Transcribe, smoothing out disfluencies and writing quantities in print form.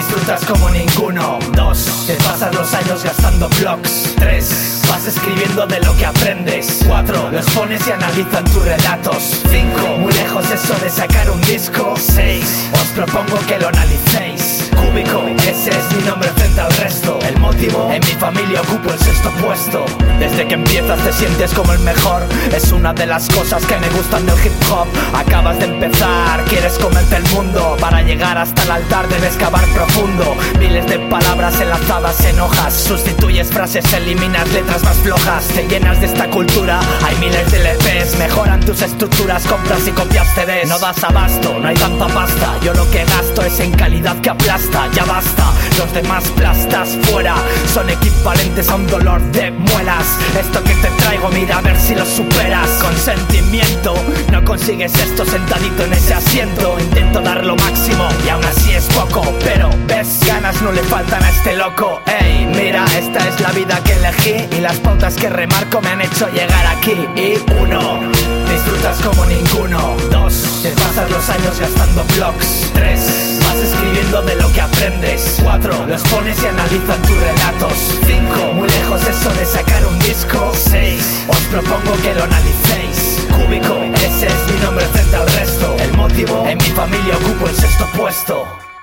disfrutas como ninguno. 2, te pasas los años gastando blogs. 3, vas escribiendo de lo que aprendes. 4, los pones y analizan tus relatos. 5, muy lejos eso de sacar un disco. 6, os propongo que lo analicéis. Cúbico, ese es mi nombre frente al resto. El motivo, en mi familia ocupo el 6º puesto. Desde que empiezas te sientes como el mejor. Es una de las cosas que me gustan del hip hop. Acabas de empezar, quieres comerte el mundo. Para llegar hasta el altar debes cavar profundo. Miles de palabras enlazadas en hojas. Sustituyes frases, eliminas letras más flojas. Te llenas de esta cultura, hay miles de LPs. Mejoran tus estructuras, compras y copias CDs. No das abasto, no hay tanta pasta. Yo lo que gasto es en calidad que aplasta. Ya basta, los demás plastas fuera. Son equivalentes a un dolor de muelas. Esto que te traigo, mira a ver si lo superas. Con sentimiento, no consigues esto sentadito en ese asiento. Intento dar lo máximo y aún así es poco. Pero ves, ganas no le faltan a este loco. Ey, mira, esta es la vida que elegí y las pautas que remarco me han hecho llegar aquí. Y 1, disfrutas como ninguno. 2, te pasas los años gastando blogs. 3, vas escribiendo de lo que aprendes. 4, los pones y analizan tus relatos. 5, muy lejos eso de sacar un disco. 6, os propongo que lo analicéis. Cúbico, ese es mi nombre frente al resto. El motivo, en mi familia ocupo el 6º puesto.